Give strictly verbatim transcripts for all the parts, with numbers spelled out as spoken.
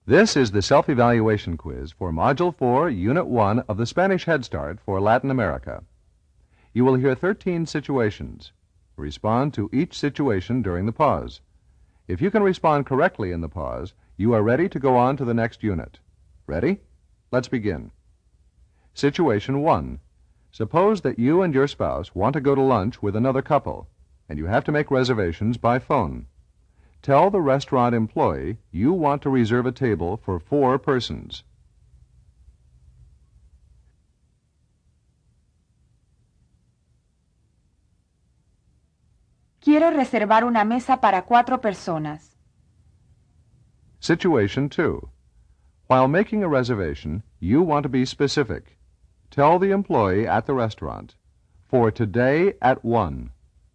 This is the self-evaluation quiz for Module four, Unit one of the Spanish Head Start for Latin America. You will hear thirteen situations. Respond to each situation during the pause. If you can respond correctly in the pause, you are ready to go on to the next unit. Ready? Let's begin. Situation one. Suppose that you and your spouse want to go to lunch with another couple, and you have to make reservations by phone. Tell the restaurant employee you want to reserve a table for four persons. Quiero reservar una mesa para cuatro personas. Situation two. While making a reservation, you want to be specific. Tell the employee at the restaurant, for today at one.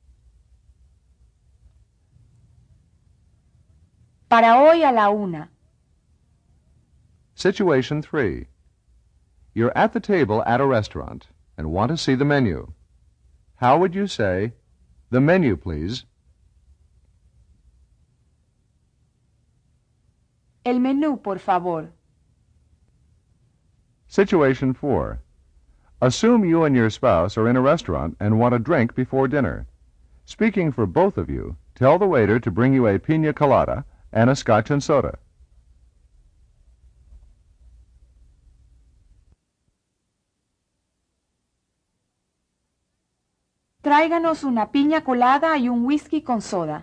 Para hoy a la una. Situation three. You're at the table at a restaurant and want to see the menu. How would you say, "The menu, please"? El menú, por favor. Situation four. Assume you and your spouse are in a restaurant and want a drink before dinner. Speaking for both of you, tell the waiter to bring you a piña colada and a scotch and soda. Tráiganos una piña colada y un whisky con soda.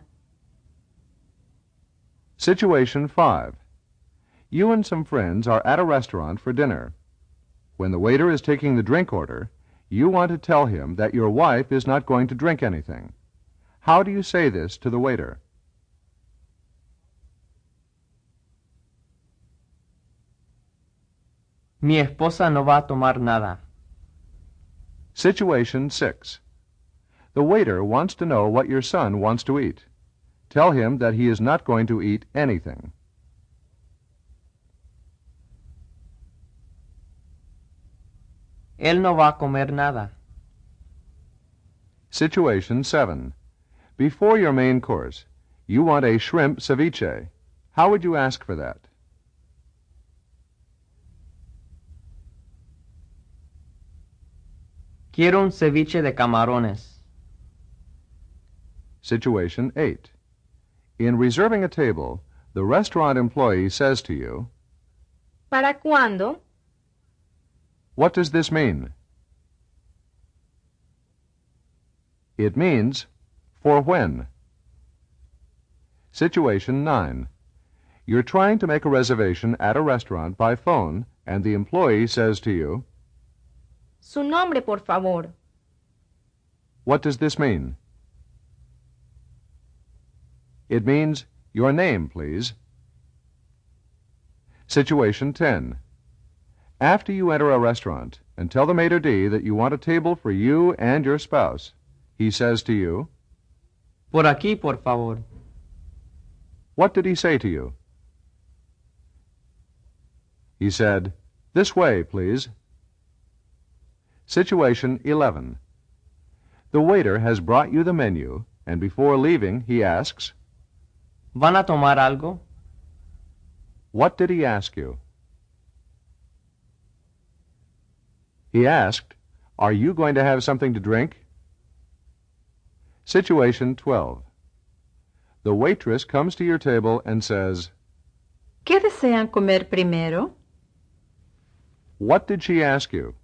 Situation five. You and some friends are at a restaurant for dinner. When the waiter is taking the drink order, you want to tell him that your wife is not going to drink anything. How do you say this to the waiter? Mi esposa no va a tomar nada. Situation six. The waiter wants to know what your son wants to eat. Tell him that he is not going to eat anything. Él no va a comer nada. Situation seven. Before your main course, you want a shrimp ceviche. How would you ask for that? Quiero un ceviche de camarones. Situation eight. In reserving a table, the restaurant employee says to you, ¿Para cuándo? What does this mean? It means, for when. Situation nine. You're trying to make a reservation at a restaurant by phone, and the employee says to you, Su nombre, por favor. What does this mean? It means, your name, please. Situation ten. After you enter a restaurant and tell the maitre d' that you want a table for you and your spouse, he says to you, Por aquí, por favor. What did he say to you? He said, This way, please. Situation eleven. The waiter has brought you the menu, and before leaving, he asks, ¿Van a tomar algo? What did he ask you? He asked, Are you going to have something to drink? Situation twelve. The waitress comes to your table and says, ¿Qué desean comer primero? What did she ask you?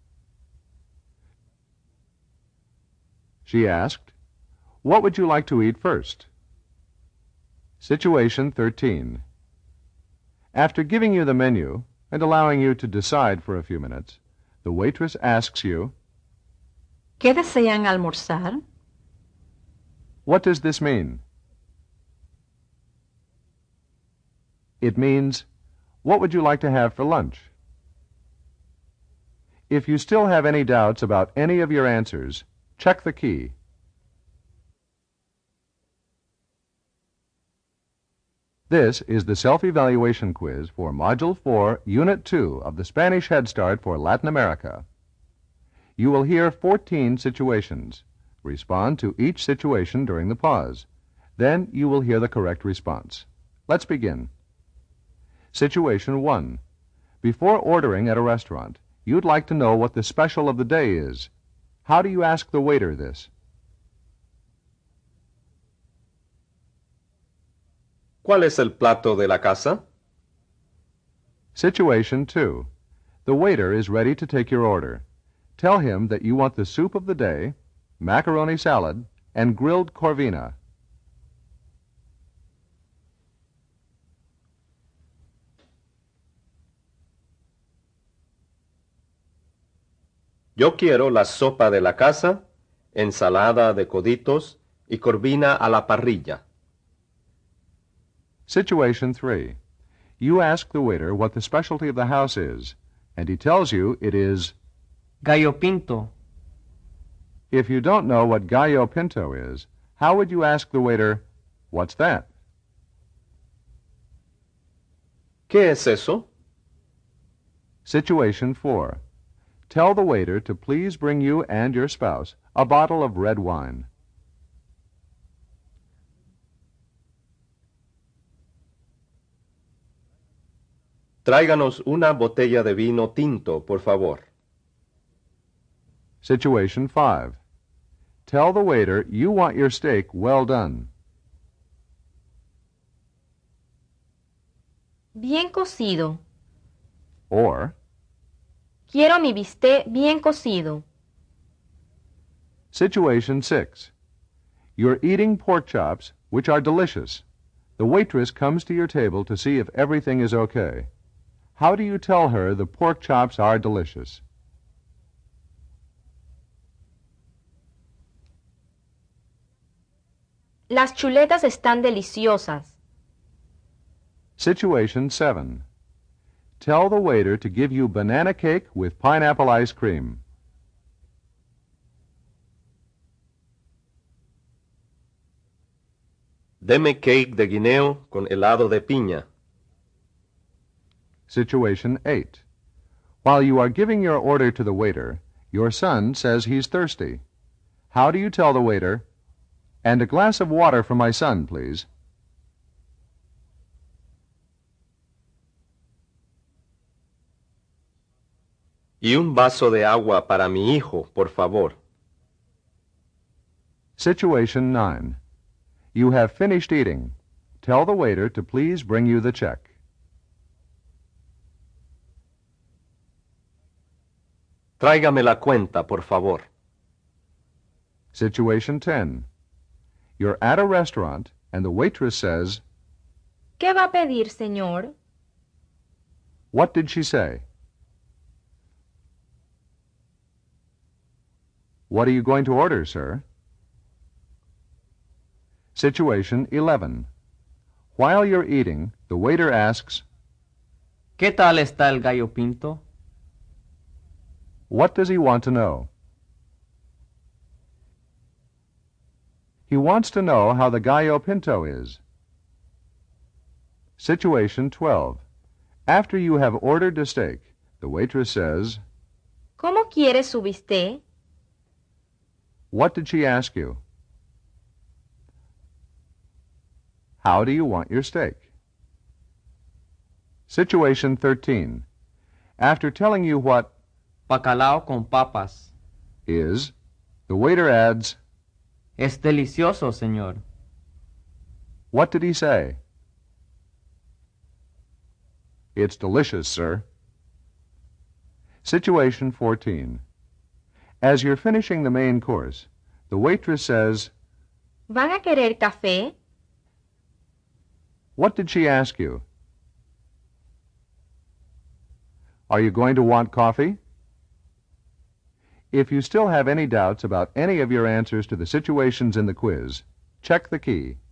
She asked, What would you like to eat first? Situation thirteen. After giving you the menu and allowing you to decide for a few minutes, the waitress asks you, ¿Qué desean almorzar? What does this mean? It means, What would you like to have for lunch? If you still have any doubts about any of your answers, check the key. This is the self-evaluation quiz for Module four, Unit two of the Spanish Head Start for Latin America. You will hear fourteen situations. Respond to each situation during the pause. Then you will hear the correct response. Let's begin. Situation one. Before ordering at a restaurant, you'd like to know what the special of the day is. How do you ask the waiter this? ¿Cuál es el plato de la casa? Situation two. The waiter is ready to take your order. Tell him that you want the soup of the day, macaroni salad, and grilled corvina. Yo quiero la sopa de la casa, ensalada de coditos y corvina a la parrilla. Situation three. You ask the waiter what the specialty of the house is, and he tells you it is Gallo pinto. If you don't know what gallo pinto is, how would you ask the waiter, "What's that?" ¿Qué es eso? Situation four. Tell the waiter to please bring you and your spouse a bottle of red wine. Tráiganos una botella de vino tinto, por favor. Situation five. Tell the waiter you want your steak well done. Bien cocido. Or, Quiero mi bistec bien cocido. Situation six. You're eating pork chops, which are delicious. The waitress comes to your table to see if everything is okay. How do you tell her the pork chops are delicious? Las chuletas están deliciosas. Situation seven. Tell the waiter to give you banana cake with pineapple ice cream. Deme cake de guineo con helado de piña. Situation eight. While you are giving your order to the waiter, your son says he's thirsty. How do you tell the waiter, "And a glass of water for my son, please"? Y un vaso de agua para mi hijo, por favor. Situation nine. You have finished eating. Tell the waiter to please bring you the check. Tráigame la cuenta, por favor. Situation ten. You're at a restaurant and the waitress says, ¿Qué va a pedir, señor? What did she say? What are you going to order, sir? Situation eleven. While you're eating, the waiter asks, ¿Qué tal está el gallo pinto? What does he want to know? He wants to know how the gallo pinto is. Situation twelve. After you have ordered a steak, the waitress says, ¿Cómo quiere su bistec? What did she ask you? How do you want your steak? Situation thirteen. After telling you what Bacalao con papas. is, the waiter adds, Es delicioso, señor. What did he say? It's delicious, sir. Situation fourteen. As you're finishing the main course, the waitress says, ¿Van a querer café? What did she ask you? Are you going to want coffee? If you still have any doubts about any of your answers to the situations in the quiz, check the key.